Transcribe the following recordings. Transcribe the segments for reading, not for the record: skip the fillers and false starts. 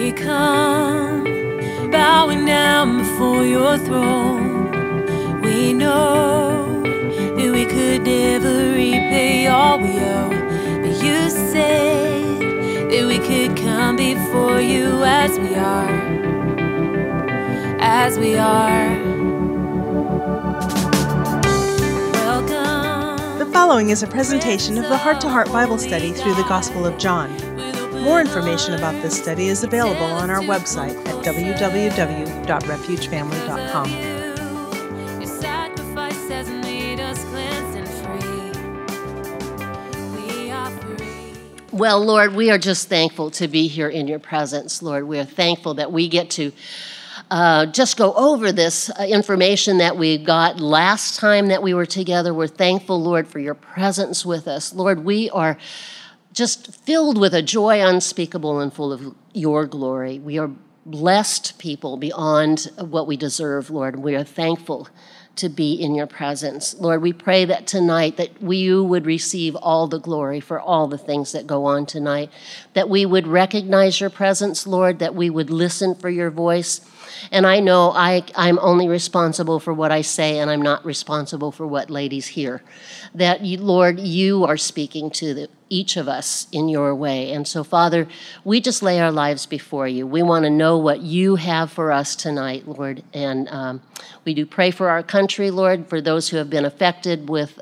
We come bowing down before your throne. We know that we could never repay all we owe, but you said that we could come before you as we are, as we are. Welcome. The following is a presentation of the Heart to Heart Bible Study through the Gospel of John. More information about this study is available on our website at www.refugefamily.com. Your sacrifice has made us cleansed and free. We are free. Well, Lord, we are just thankful to be here in your presence, Lord. We are thankful that we get to just go over this information that we got last time that we were together. We're thankful, Lord, for your presence with us. Lord, we are just filled with a joy unspeakable and full of your glory. We are blessed people beyond what we deserve, Lord. We are thankful to be in your presence. Lord, we pray that tonight that you would receive all the glory for all the things that go on tonight, that we would recognize your presence, Lord, that we would listen for your voice. And I know I'm only responsible for what I say, and I'm not responsible for what ladies hear. That, Lord, you are speaking to each of us in your way. And so, Father, we just lay our lives before you. We want to know what you have for us tonight, Lord. And we do pray for our country, Lord, for those who have been affected with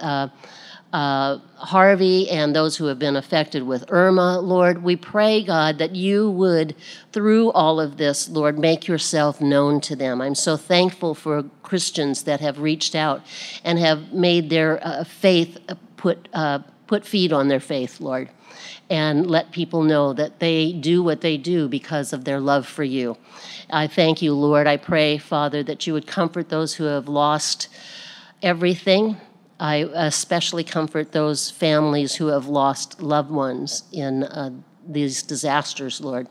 Harvey and those who have been affected with Irma, Lord. We pray, God, that you would, through all of this, Lord, make yourself known to them. I'm so thankful for Christians that have reached out and have made their faith put feet on their faith, Lord, and let people know that they do what they do because of their love for you. I thank you, Lord. I pray, Father, that you would comfort those who have lost everything. I especially comfort those families who have lost loved ones in these disasters, Lord.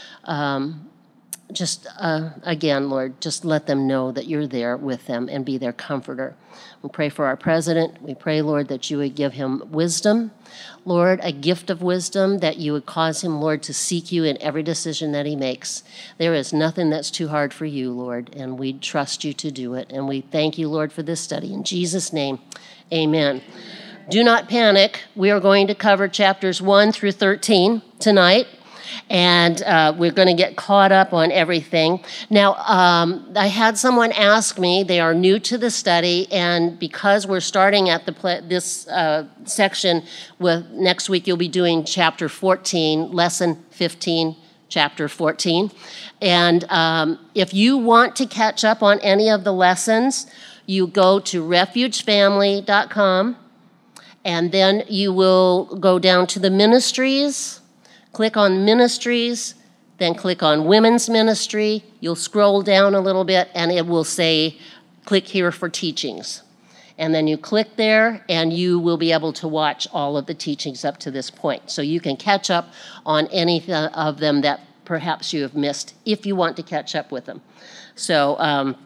Again, Lord, just let them know that you're there with them and be their comforter. We pray for our president. We pray, Lord, that you would give him wisdom, Lord, a gift of wisdom, that you would cause him, Lord, to seek you in every decision that he makes. There is nothing that's too hard for you, Lord, and we trust you to do it. And we thank you, Lord, for this study. In Jesus' name, amen. Do not panic. We are going to cover chapters 1 through 13 tonight. And we're going to get caught up on everything. Now, I had someone ask me, they are new to the study, and because we're starting at this section, with next week you'll be doing chapter 14, lesson 15, chapter 14. And if you want to catch up on any of the lessons, you go to refugefamily.com, and then you will go down to the ministries. Click on ministries, then click on women's ministry. You'll scroll down a little bit and it will say, click here for teachings. And then you click there and you will be able to watch all of the teachings up to this point. So you can catch up on any of them that perhaps you have missed if you want to catch up with them. So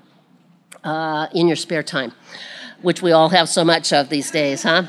in your spare time, which we all have so much of these days, huh?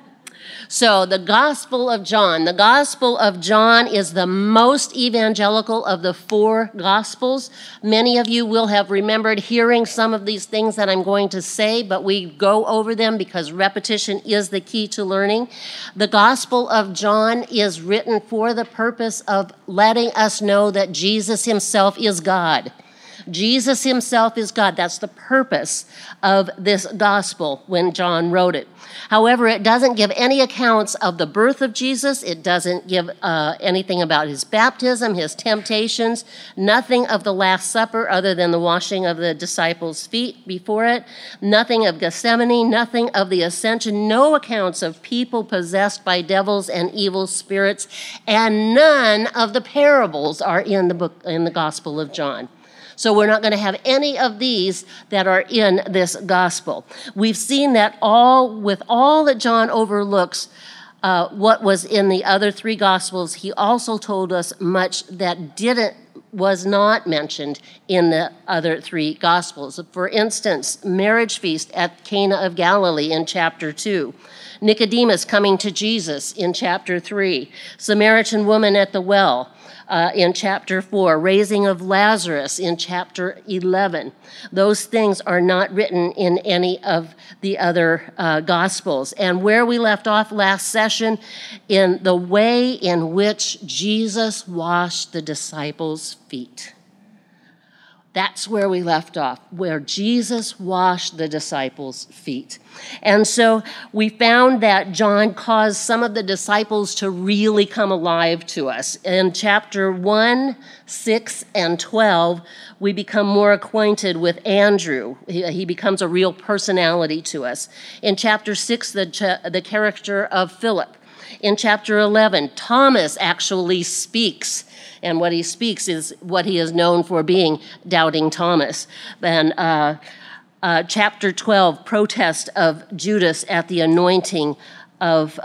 So the Gospel of John. The Gospel of John is the most evangelical of the 4 Gospels. Many of you will have remembered hearing some of these things that I'm going to say, but we go over them because repetition is the key to learning. The Gospel of John is written for the purpose of letting us know that Jesus himself is God. Jesus himself is God. That's the purpose of this gospel when John wrote it. However, it doesn't give any accounts of the birth of Jesus. It doesn't give anything about his baptism, his temptations, nothing of the Last Supper other than the washing of the disciples' feet before it, nothing of Gethsemane, nothing of the ascension, no accounts of people possessed by devils and evil spirits, and none of the parables are in the Gospel of John. So we're not going to have any of these that are in this gospel. We've seen that with all that John overlooks what was in the other 3 gospels, he also told us much that was not mentioned in the other 3 gospels. For instance, marriage feast at Cana of Galilee in chapter 2. Nicodemus coming to Jesus in chapter 3. Samaritan woman at the well. in chapter 4, raising of Lazarus in chapter 11. Those things are not written in any of the other Gospels. And where we left off last session, in the way in which Jesus washed the disciples' feet. That's where we left off, where Jesus washed the disciples' feet. And so we found that John caused some of the disciples to really come alive to us. In chapter 1, 6, and 12, we become more acquainted with Andrew. He becomes a real personality to us. In chapter 6, the character of Philip. In chapter 11, Thomas actually speaks. And what he speaks is what he is known for being, Doubting Thomas. And chapter 12, protest of Judas at the anointing of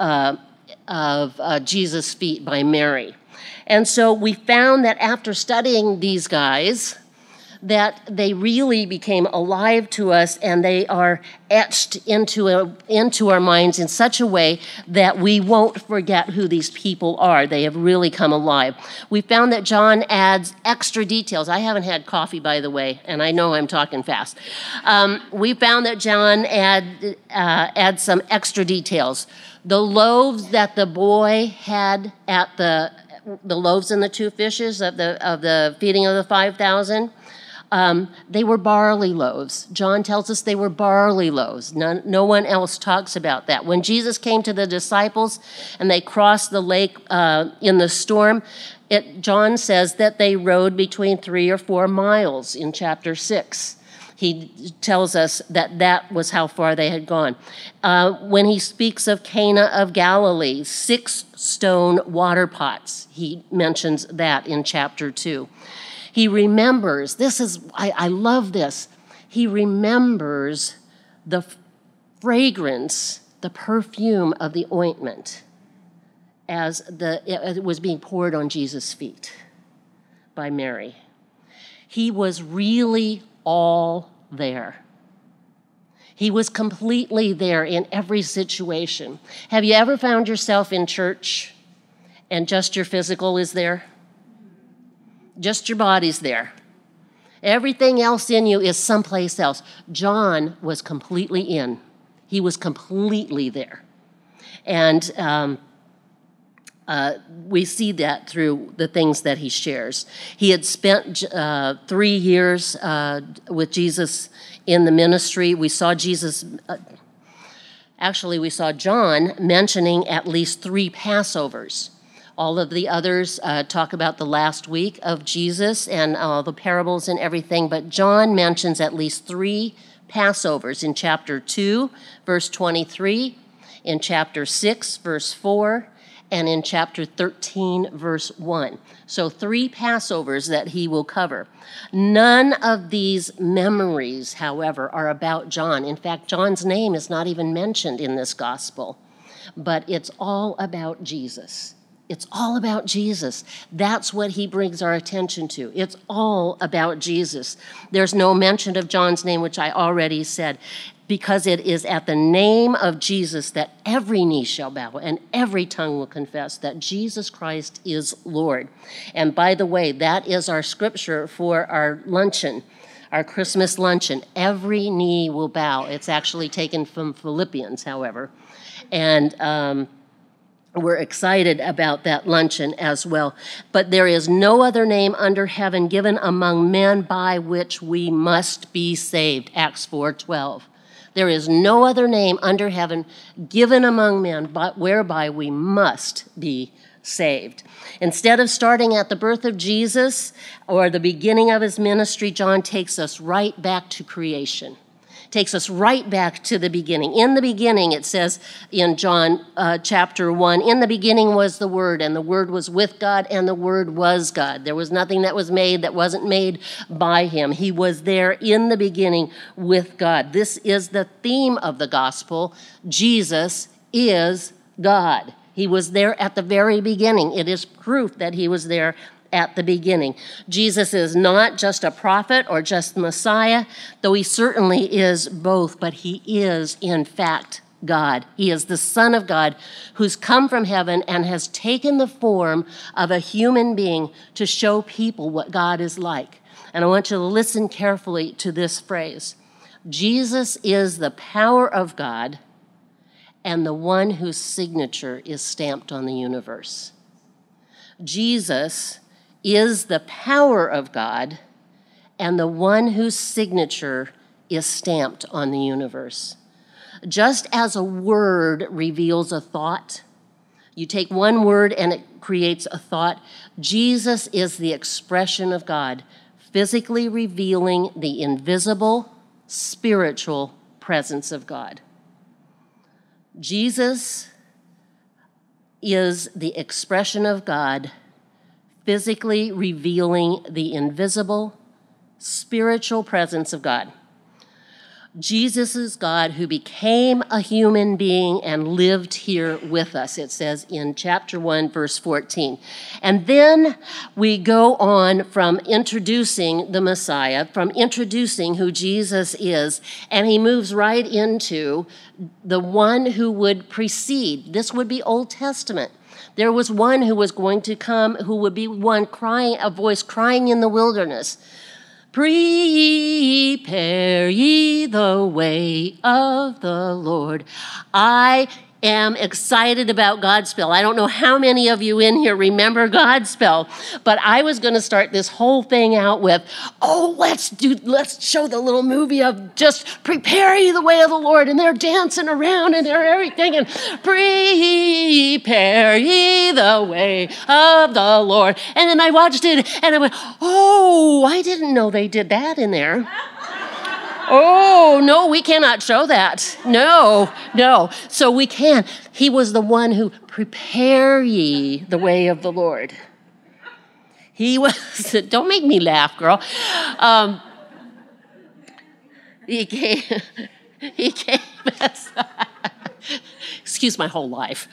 Jesus' feet by Mary. And so we found that after studying these guys, that they really became alive to us, and they are etched into our minds in such a way that we won't forget who these people are. They have really come alive. We found that John adds extra details. I haven't had coffee, by the way, and I know I'm talking fast. We found that John adds some extra details. The loaves that the boy had at the loaves and the 2 fishes of the feeding of the 5,000, they were barley loaves. John tells us they were barley loaves. No one else talks about that. When Jesus came to the disciples and they crossed the lake in the storm, John says that they rode between 3 or 4 miles in chapter 6. He tells us that was how far they had gone. When he speaks of Cana of Galilee, 6 stone water pots, he mentions that in chapter 2. He remembers, I love this, he remembers the fragrance, the perfume of the ointment as it was being poured on Jesus' feet by Mary. He was really all there. He was completely there in every situation. Have you ever found yourself in church and just your physical is there? Just your body's there. Everything else in you is someplace else. John was completely in. He was completely there. And we see that through the things that he shares. He had spent 3 years with Jesus in the ministry. We saw we saw John mentioning at least 3 Passovers. All of the others talk about the last week of Jesus and the parables and everything, but John mentions at least 3 Passovers in chapter 2, verse 23, in chapter 6, verse 4, and in chapter 13, verse 1. So 3 Passovers that he will cover. None of these memories, however, are about John. In fact, John's name is not even mentioned in this gospel, but it's all about Jesus. It's all about Jesus. That's what he brings our attention to. It's all about Jesus. There's no mention of John's name, which I already said, because it is at the name of Jesus that every knee shall bow and every tongue will confess that Jesus Christ is Lord. And by the way, that is our scripture for our luncheon, our Christmas luncheon. Every knee will bow. It's actually taken from Philippians, however. And we're excited about that luncheon as well. But there is no other name under heaven given among men by which we must be saved. Acts 4:12. There is no other name under heaven given among men whereby we must be saved. Instead of starting at the birth of Jesus or the beginning of his ministry, John takes us right back to creation. Takes us right back to the beginning. In the beginning, it says in John chapter 1, in the beginning was the Word, and the Word was with God, and the Word was God. There was nothing that was made that wasn't made by him. He was there in the beginning with God. This is the theme of the gospel. Jesus is God. He was there at the very beginning. It is proof that he was there at the beginning. Jesus is not just a prophet or just the Messiah, though he certainly is both, but he is, in fact, God. He is the Son of God who's come from heaven and has taken the form of a human being to show people what God is like. And I want you to listen carefully to this phrase. Jesus is the power of God and the one whose signature is stamped on the universe. Jesus is the power of God and the one whose signature is stamped on the universe. Just as a word reveals a thought, you take one word and it creates a thought. Jesus is the expression of God, physically revealing the invisible, spiritual presence of God. Jesus is the expression of God, physically revealing the invisible, spiritual presence of God. Jesus is God who became a human being and lived here with us, it says in chapter 1, verse 14. And then we go on from introducing the Messiah, from introducing who Jesus is, and he moves right into the one who would precede. This would be Old Testament. There was one who was going to come, who would be one crying, a voice crying in the wilderness. Prepare ye the way of the Lord. I am excited about Godspell. I don't know how many of you in here remember Godspell, but I was going to start this whole thing out with, let's show the little movie of just prepare ye the way of the Lord, and they're dancing around and they're everything, and prepare ye the way of the Lord. And then I watched it and I went, I didn't know they did that in there. Oh, no, we cannot show that. No. So we can. He was the one who prepare ye the way of the Lord. He was, don't make me laugh, girl. He came as, excuse my whole life.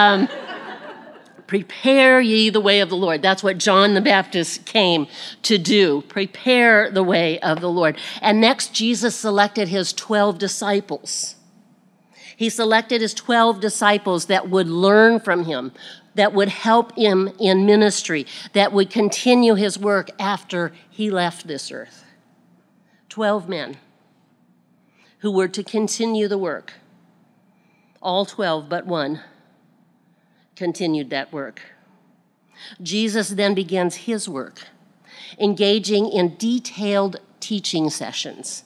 Prepare ye the way of the Lord. That's what John the Baptist came to do. Prepare the way of the Lord. And next, Jesus selected his 12 disciples. He selected his 12 disciples that would learn from him, that would help him in ministry, that would continue his work after he left this earth. 12 men who were to continue the work. All 12 but one continued that work. Jesus then begins his work, engaging in detailed teaching sessions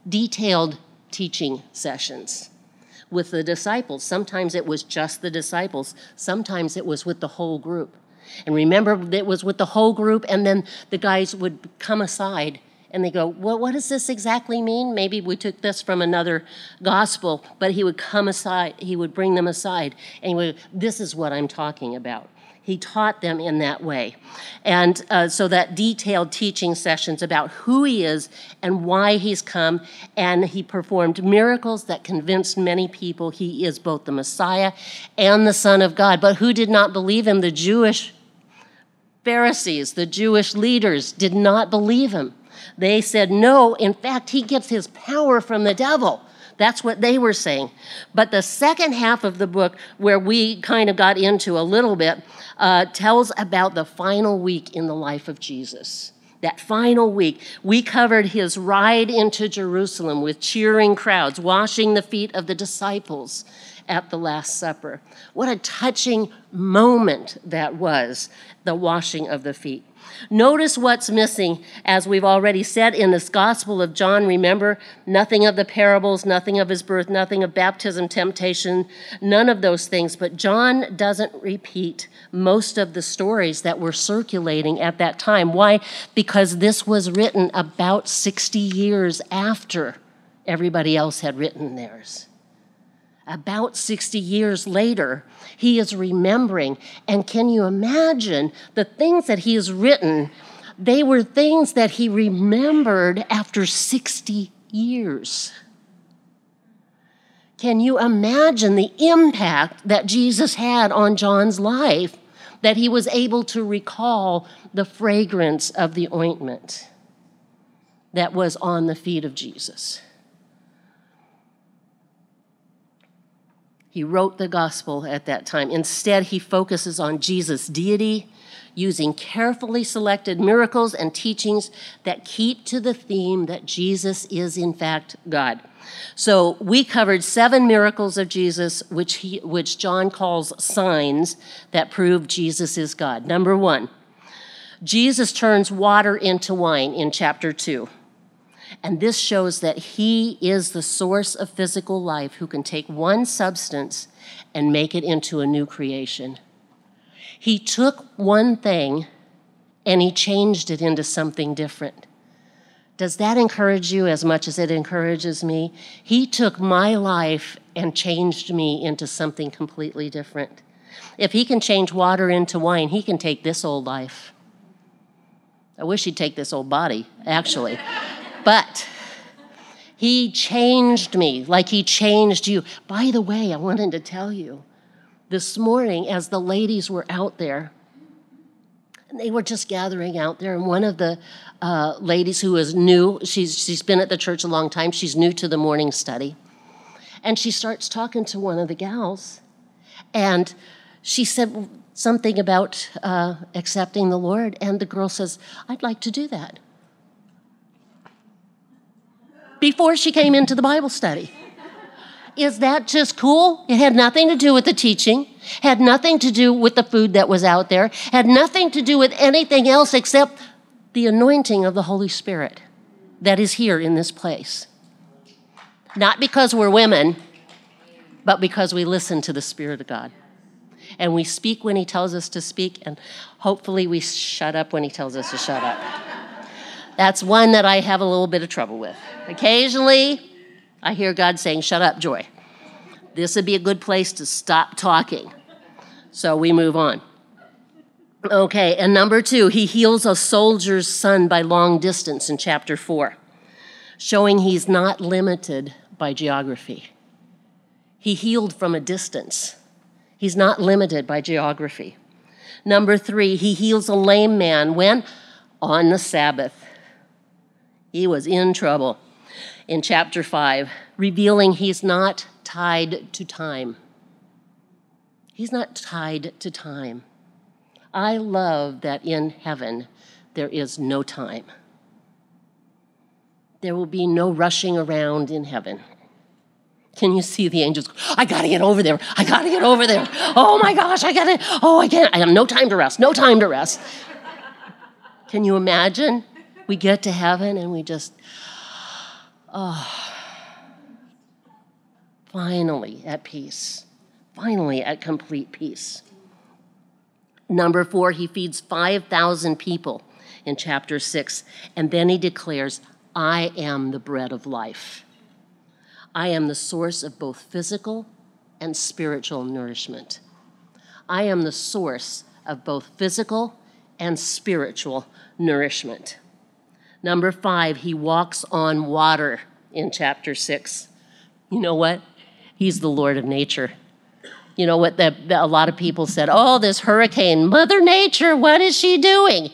with the disciples. Sometimes it was just the disciples. Sometimes it was with the whole group. And remember, it was with the whole group, and then the guys would come aside and they go, well, what does this exactly mean? Maybe we took this from another gospel, but he would come aside, he would bring them aside, and he would, this is what I'm talking about. He taught them in that way. And so that detailed teaching sessions about who he is and why he's come, and he performed miracles that convinced many people he is both the Messiah and the Son of God. But who did not believe him? The Jewish Pharisees, the Jewish leaders did not believe him. They said, no, in fact, he gets his power from the devil. That's what they were saying. But the second half of the book, where we kind of got into a little bit, tells about the final week in the life of Jesus. That final week, we covered his ride into Jerusalem with cheering crowds, washing the feet of the disciples at the Last Supper. What a touching moment that was, the washing of the feet. Notice what's missing, as we've already said in this Gospel of John. Remember, nothing of the parables, nothing of his birth, nothing of baptism, temptation, none of those things. But John doesn't repeat most of the stories that were circulating at that time. Why? Because this was written about 60 years after everybody else had written theirs. About 60 years later, he is remembering. And can you imagine the things that he has written? They were things that he remembered after 60 years. Can you imagine the impact that Jesus had on John's life, that he was able to recall the fragrance of the ointment that was on the feet of Jesus? He wrote the gospel at that time. Instead, he focuses on Jesus' deity, using carefully selected miracles and teachings that keep to the theme that Jesus is, in fact, God. So we covered 7 miracles of Jesus, which John calls signs that prove Jesus is God. Number 1, Jesus turns water into wine in chapter 2. And this shows that he is the source of physical life who can take one substance and make it into a new creation. He took one thing and he changed it into something different. Does that encourage you as much as it encourages me? He took my life and changed me into something completely different. If he can change water into wine, he can take this old life. I wish he'd take this old body, actually. But he changed me like he changed you. By the way, I wanted to tell you, this morning as the ladies were out there, and they were just gathering out there, and one of the ladies who is new, she's been at the church a long time, she's new to the morning study, and she starts talking to one of the gals, and she said something about accepting the Lord, and the girl says, "I'd like to do that." Before she came into the Bible study. Is that just cool? It had nothing to do with the teaching, had nothing to do with the food that was out there, had nothing to do with anything else except the anointing of the Holy Spirit that is here in this place. Not because we're women, but because we listen to the Spirit of God. And we speak when he tells us to speak, and hopefully we shut up when he tells us to shut up. That's one that I have a little bit of trouble with. Occasionally, I hear God saying, "Shut up, Joy. This would be a good place to stop talking." So we move on. Okay, and number 2, he heals a soldier's son by long distance in chapter 4, showing he's not limited by geography. He healed from a distance. He's not limited by geography. Number 3, he heals a lame man when? On the Sabbath. He was in trouble. In chapter 5, revealing he's not tied to time. He's not tied to time. I love that in heaven there is no time. There will be no rushing around in heaven. Can you see the angels? I gotta get over there. I gotta get over there. Oh my gosh, I can't. I have no time to rest. No time to rest. Can you imagine? We get to heaven and we just, finally at peace. Finally at complete peace. Number 4, he feeds 5,000 people in chapter 6. And then he declares, "I am the bread of life. I am the source of both physical and spiritual nourishment." I am the source of both physical and spiritual nourishment. Number 5, he walks on water in chapter 6. You know what? He's the Lord of nature. You know what? A lot of people said, "Oh, this hurricane, Mother Nature, what is she doing?"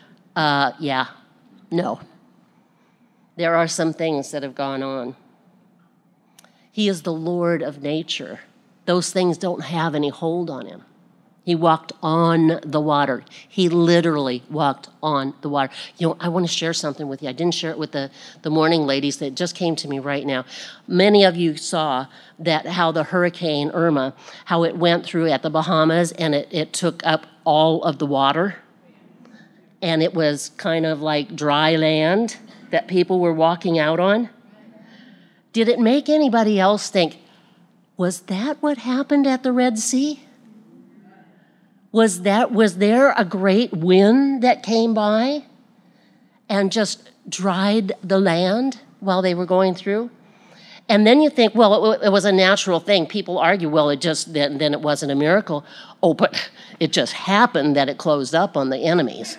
No. There are some things that have gone on. He is the Lord of nature. Those things don't have any hold on him. He walked on the water. He literally walked on the water. You know, I want to share something with you. I didn't share it with the morning ladies. That just came to me right now. Many of you saw that how the Hurricane Irma, how it went through at the Bahamas and it took up all of the water. And it was kind of like dry land that people were walking out on. Did it make anybody else think, was that what happened at the Red Sea? Was there a great wind that came by and just dried the land while they were going through? And then you think, well, it was a natural thing. People argue, well, then it wasn't a miracle. Oh, but it just happened that it closed up on the enemies.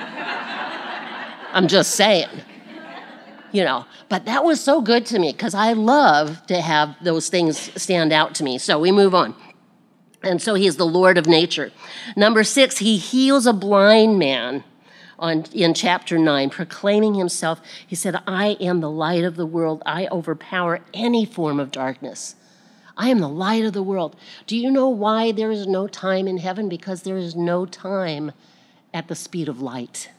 I'm just saying, But that was so good to me because I love to have those things stand out to me. So we move on. And so he is the Lord of nature. Number 6, he heals a blind man in chapter 9, proclaiming himself. He said, "I am the light of the world. I overpower any form of darkness. I am the light of the world. Do you know why there is no time in heaven? Because there is no time at the speed of light.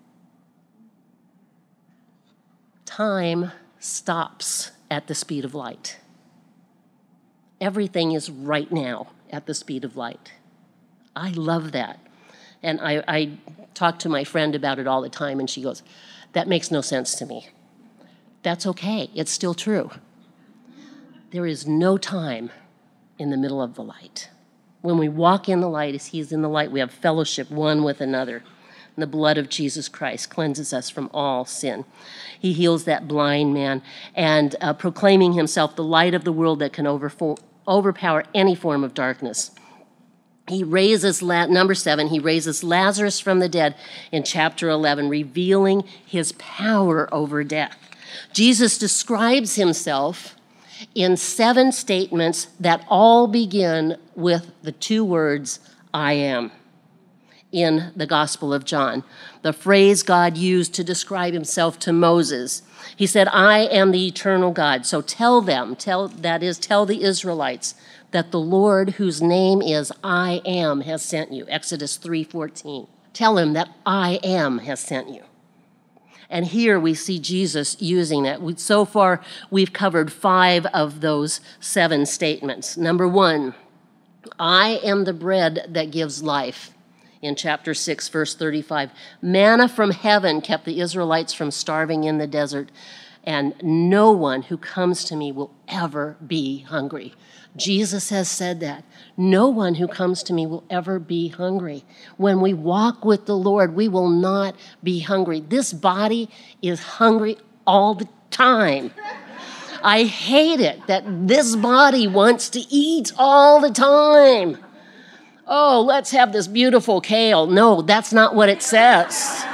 Time stops at the speed of light. Everything is right now at the speed of light. I love that. And I talk to my friend about it all the time, and she goes, that makes no sense to me. That's okay. It's still true. There is no time in the middle of the light. When we walk in the light, as He's in the light, we have fellowship one with another. And the blood of Jesus Christ cleanses us from all sin. He heals that blind man, and proclaiming Himself the light of the world that can overpower any form of darkness. He raises, number 7, He raises Lazarus from the dead in chapter 11, revealing His power over death. Jesus describes Himself in 7 statements that all begin with the 2 words, I am, in the Gospel of John. The phrase God used to describe Himself to Moses. He said, I am the eternal God. So tell the Israelites that the Lord, whose name is I am, has sent you. Exodus 3:14. Tell him that I am has sent you. And here we see Jesus using that. So far, we've covered 5 of those 7 statements. Number 1, I am the bread that gives life. In chapter 6, verse 35, manna from heaven kept the Israelites from starving in the desert, and no one who comes to me will ever be hungry. Jesus has said that. No one who comes to me will ever be hungry. When we walk with the Lord, we will not be hungry. This body is hungry all the time. I hate it that this body wants to eat all the time. Oh, let's have this beautiful kale. No, that's not what it says.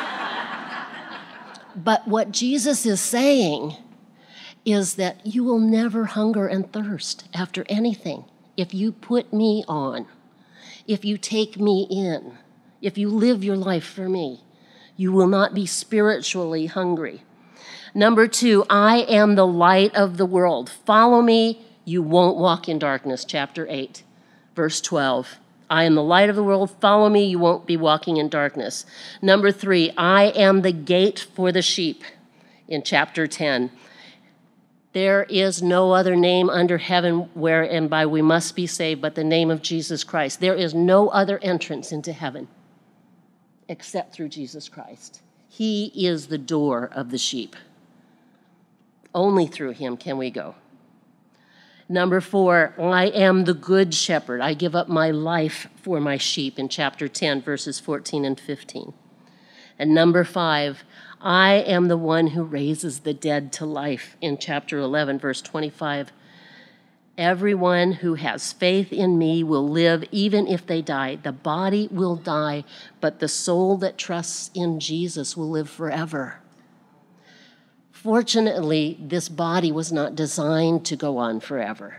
But what Jesus is saying is that you will never hunger and thirst after anything if you put me on, if you take me in, if you live your life for me. You will not be spiritually hungry. Number 2, I am the light of the world. Follow me, you won't walk in darkness. Chapter 8, verse 12. I am the light of the world. Follow me, you won't be walking in darkness. Number 3, I am the gate for the sheep. In chapter 10, there is no other name under heaven wherein by we must be saved but the name of Jesus Christ. There is no other entrance into heaven except through Jesus Christ. He is the door of the sheep. Only through Him can we go. Number 4, I am the good shepherd. I give up my life for my sheep in chapter 10, verses 14 and 15. And number 5, I am the one who raises the dead to life in chapter 11, verse 25. Everyone who has faith in me will live even if they die. The body will die, but the soul that trusts in Jesus will live forever. Fortunately, this body was not designed to go on forever.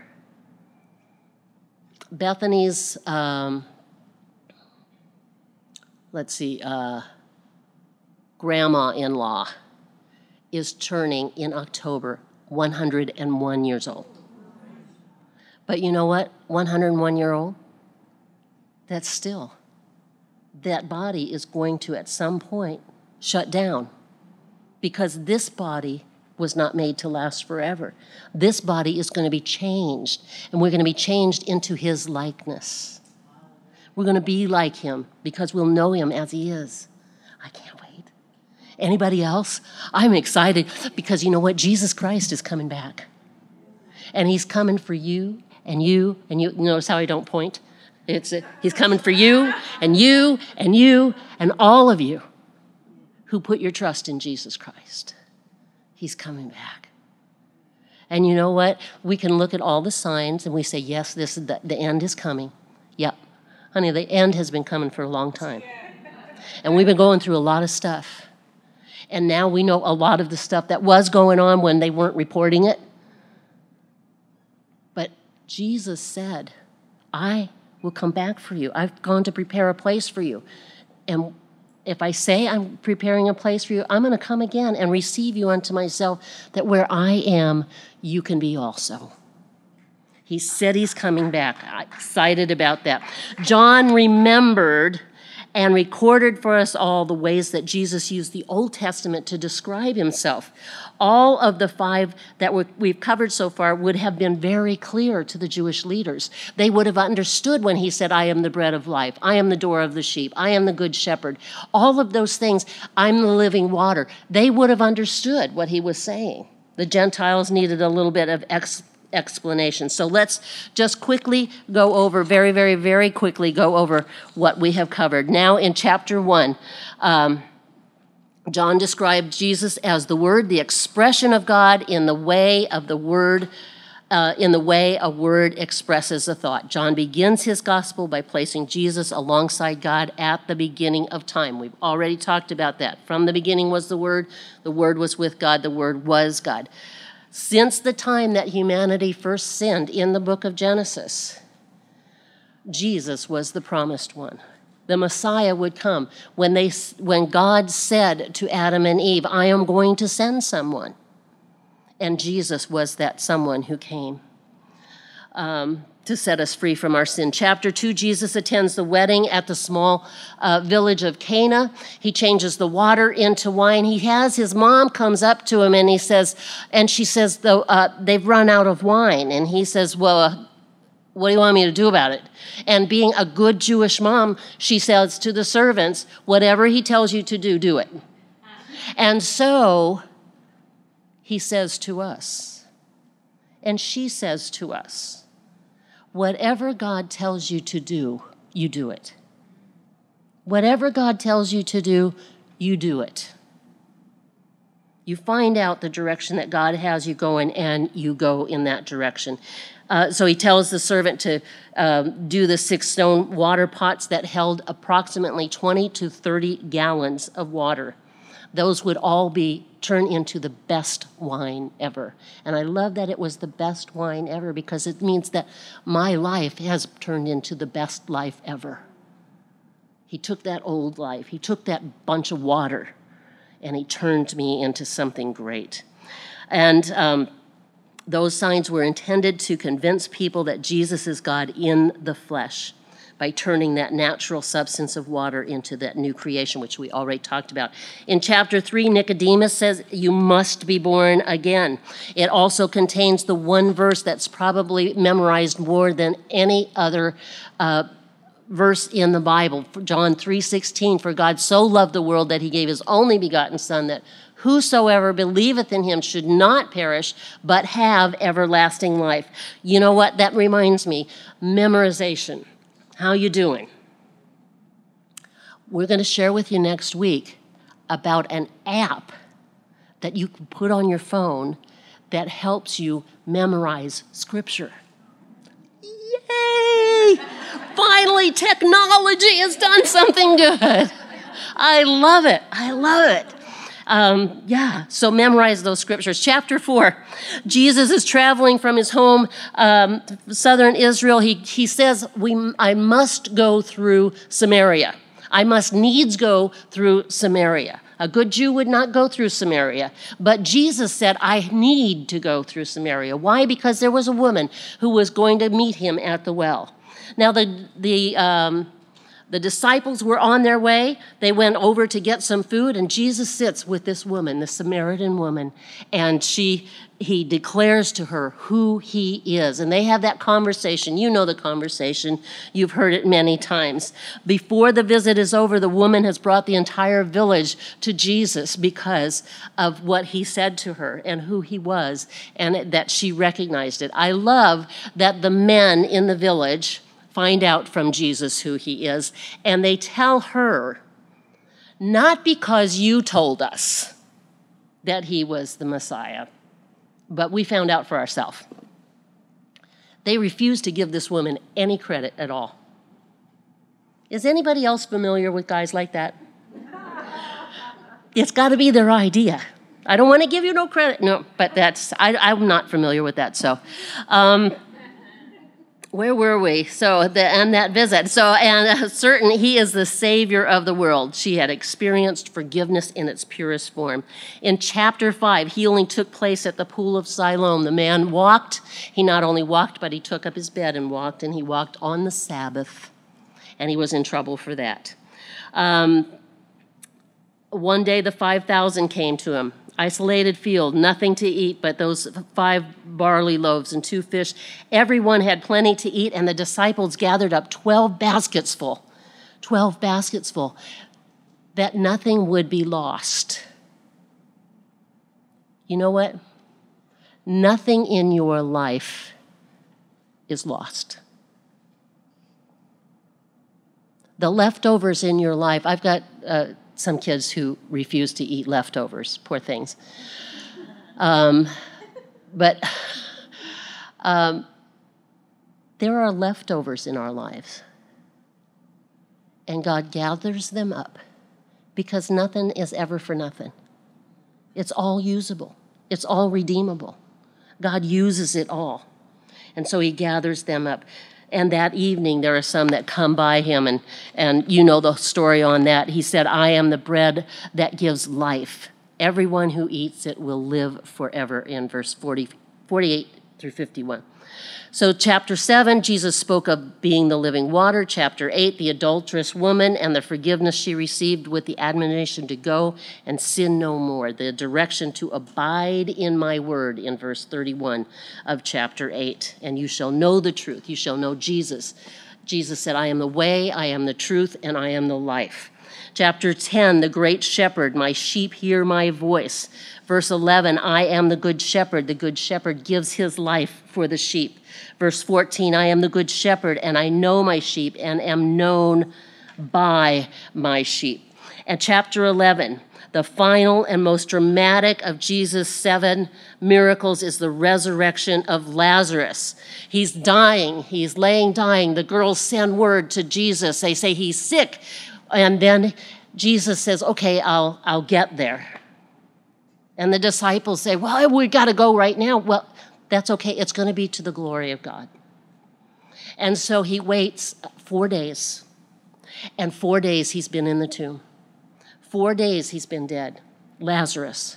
Bethany's, grandma-in-law is turning in October 101 years old. But you know what? 101-year-old, that body is going to at some point shut down, because this body was not made to last forever. This body is going to be changed, and we're going to be changed into His likeness. We're going to be like Him because we'll know Him as He is. I can't wait. Anybody else? I'm excited because you know what? Jesus Christ is coming back. And He's coming for you and you and you. Notice how I don't point? He's coming for you and you and you and all of you who put your trust in Jesus Christ. He's coming back. And you know what? We can look at all the signs and we say, yes, the end is coming. Yep. Honey, the end has been coming for a long time. And we've been going through a lot of stuff. And now we know a lot of the stuff that was going on when they weren't reporting it. But Jesus said, I will come back for you. I've gone to prepare a place for you. And if I say I'm preparing a place for you, I'm going to come again and receive you unto myself, that where I am, you can be also. He said he's coming back. I'm excited about that. John remembered and recorded for us all the ways that Jesus used the Old Testament to describe himself. All of the 5 that we've covered so far would have been very clear to the Jewish leaders. They would have understood when he said, I am the bread of life, I am the door of the sheep, I am the good shepherd. All of those things, I'm the living water. They would have understood what he was saying. The Gentiles needed a little bit of explanation. So let's just quickly go over, very, very, very quickly go over what we have covered. Now in chapter 1, John described Jesus as the Word, the expression of God in the way of the Word, in the way a word expresses a thought. John begins his gospel by placing Jesus alongside God at the beginning of time. We've already talked about that. From the beginning was the Word was with God, the Word was God. Since the time that humanity first sinned in the book of Genesis, Jesus was the promised one. The Messiah would come. When God said to Adam and Eve, I am going to send someone. And Jesus was that someone who came to set us free from our sin. Chapter 2, Jesus attends the wedding at the small village of Cana. He changes the water into wine. His mom comes up to him and she says, they've run out of wine. And he says, well, what do you want me to do about it? And being a good Jewish mom, she says to the servants, whatever he tells you to do, do it. And so he says to us, and she says to us, whatever God tells you to do, you do it. Whatever God tells you to do, you do it. You find out the direction that God has you going, and you go in that direction. So he tells the servant to do the 6 stone water pots that held approximately 20 to 30 gallons of water. Those would all be turned into the best wine ever. And I love that it was the best wine ever, because it means that my life has turned into the best life ever. He took that old life, he took that bunch of water, and he turned me into something great. And those signs were intended to convince people that Jesus is God in the flesh, by turning that natural substance of water into that new creation, which we already talked about. In chapter 3, Nicodemus says, you must be born again. It also contains the one verse that's probably memorized more than any other verse in the Bible. John 3:16, for God so loved the world that he gave his only begotten Son, that whosoever believeth in him should not perish, but have everlasting life. You know what? That reminds me, memorization. How you doing? We're going to share with you next week about an app that you can put on your phone that helps you memorize Scripture. Yay! Finally, technology has done something good. I love it. I love it. So memorize those scriptures. Chapter 4, Jesus is traveling from his home, southern Israel. He says, I must go through Samaria. I must needs go through Samaria. A good Jew would not go through Samaria. But Jesus said, I need to go through Samaria. Why? Because there was a woman who was going to meet him at the well. Now, the disciples were on their way. They went over to get some food, and Jesus sits with this woman, the Samaritan woman, and he declares to her who he is. And they have that conversation. You know the conversation. You've heard it many times. Before the visit is over, the woman has brought the entire village to Jesus because of what he said to her and who he was, and that she recognized it. I love that the men in the village find out from Jesus who he is, and they tell her, not because you told us that he was the Messiah, but we found out for ourselves. They refuse to give this woman any credit at all. Is anybody else familiar with guys like that? It's got to be their idea. I don't want to give you no credit. No, but I'm not familiar with that, so... Where were we? And that visit. Certain he is the Savior of the world. She had experienced forgiveness in its purest form. In chapter 5, healing took place at the pool of Siloam. The man walked. He not only walked, but he took up his bed and he walked on the Sabbath, and he was in trouble for that. One day the 5,000 came to him. Isolated field, nothing to eat but those 5 barley loaves and 2 fish. Everyone had plenty to eat, and the disciples gathered up 12 baskets full, that nothing would be lost. You know what? Nothing in your life is lost. The leftovers in your life, I've got some kids who refuse to eat leftovers, poor things. But there are leftovers in our lives. And God gathers them up because nothing is ever for nothing. It's all usable. It's all redeemable. God uses it all. And so he gathers them up. And that evening, there are some that come by him, and you know the story on that. He said, I am the bread that gives life. Everyone who eats it will live forever, in verse 48 through 51. So chapter 7, Jesus spoke of being the living water. Chapter 8, the adulterous woman and the forgiveness she received with the admonition to go and sin no more. The direction to abide in my word in verse 31 of chapter 8. And you shall know the truth. You shall know Jesus. Jesus said, I am the way, I am the truth, and I am the life. Chapter 10, the great shepherd, my sheep hear my voice. Verse 11, I am the good shepherd. The good shepherd gives his life for the sheep. Verse 14, I am the good shepherd, and I know my sheep, and am known by my sheep. And chapter 11, the final and most dramatic of Jesus' 7 miracles is the resurrection of Lazarus. He's dying. He's laying dying. The girls send word to Jesus. They say he's sick. And then Jesus says, okay, I'll get there. And the disciples say, well, we got to go right now. Well, that's okay. It's going to be to the glory of God. And so he waits 4 days. And 4 days he's been in the tomb. 4 days he's been dead. Lazarus.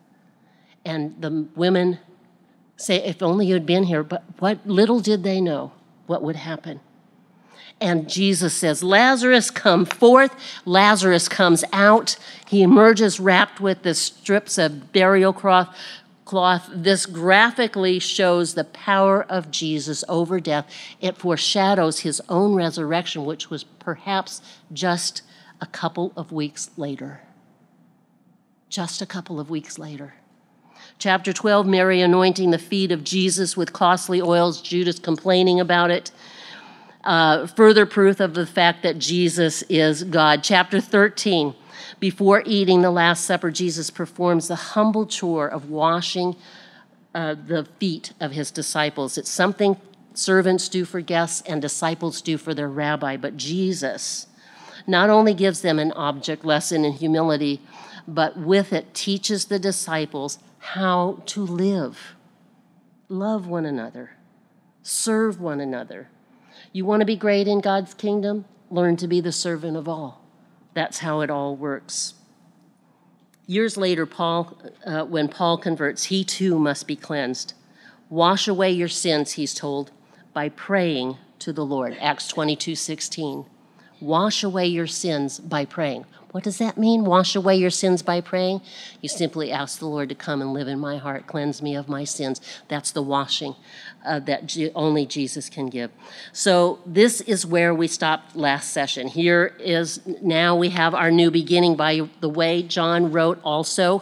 And the women say, if only you had been here. But what little did they know what would happen. And Jesus says, Lazarus, come forth. Lazarus comes out. He emerges wrapped with the strips of burial cloth. This graphically shows the power of Jesus over death. It foreshadows his own resurrection, which was perhaps just a couple of weeks later. Just a couple of weeks later. Chapter 12, Mary anointing the feet of Jesus with costly oils, Judas complaining about it. Further proof of the fact that Jesus is God. Chapter 13, before eating the Last Supper, Jesus performs the humble chore of washing the feet of his disciples. It's something servants do for guests and disciples do for their rabbi, but Jesus not only gives them an object lesson in humility, but with it teaches the disciples how to live, love one another, serve one another. You want to be great in God's kingdom? Learn to be the servant of all. That's how it all works. Years later, when Paul converts, he too must be cleansed. Wash away your sins, he's told, by praying to the Lord. Acts 22:16. Wash away your sins by praying. What does that mean, wash away your sins by praying? You simply ask the Lord to come and live in my heart, cleanse me of my sins. That's the washing that only Jesus can give. So this is where we stopped last session. Here is, now we have our new beginning. By the way, John wrote also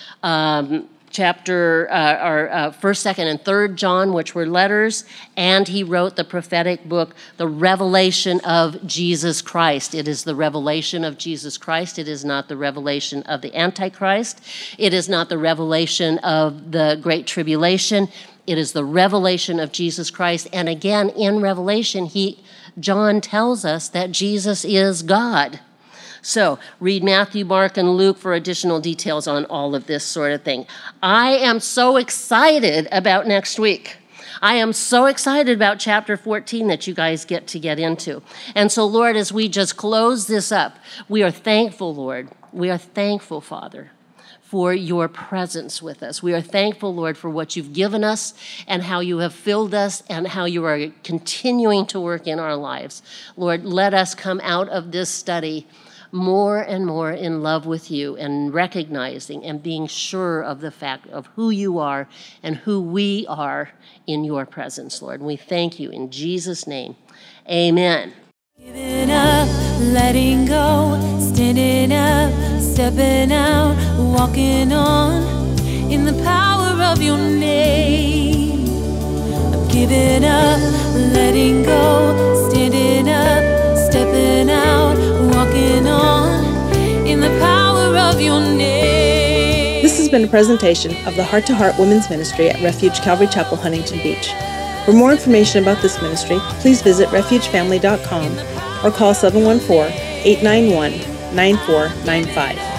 chapter, 1st, 2nd, and 3rd John, which were letters, and he wrote the prophetic book, The Revelation of Jesus Christ. It is the revelation of Jesus Christ. It is not the revelation of the Antichrist. It is not the revelation of the Great Tribulation. It is the revelation of Jesus Christ. And again, in Revelation, John tells us that Jesus is God. So read Matthew, Mark, and Luke for additional details on all of this sort of thing. I am so excited about next week. I am so excited about chapter 14 that you guys get into. And so, Lord, as we just close this up, we are thankful, Lord. We are thankful, Father, for your presence with us. We are thankful, Lord, for what you've given us and how you have filled us and how you are continuing to work in our lives. Lord, let us come out of this study more and more in love with you and recognizing and being sure of the fact of who you are and who we are in your presence, Lord. And we thank you in Jesus' name. Amen. Giving up, letting go, standing up, stepping out, walking on in the power of your name. I'm giving up, letting go, standing up, stepping out, walking on in the power of your name. This has been a presentation of the Heart to Heart Women's Ministry at Refuge Calvary Chapel, Huntington Beach. For more information about this ministry, please visit refugefamily.com or call 714-891-9495.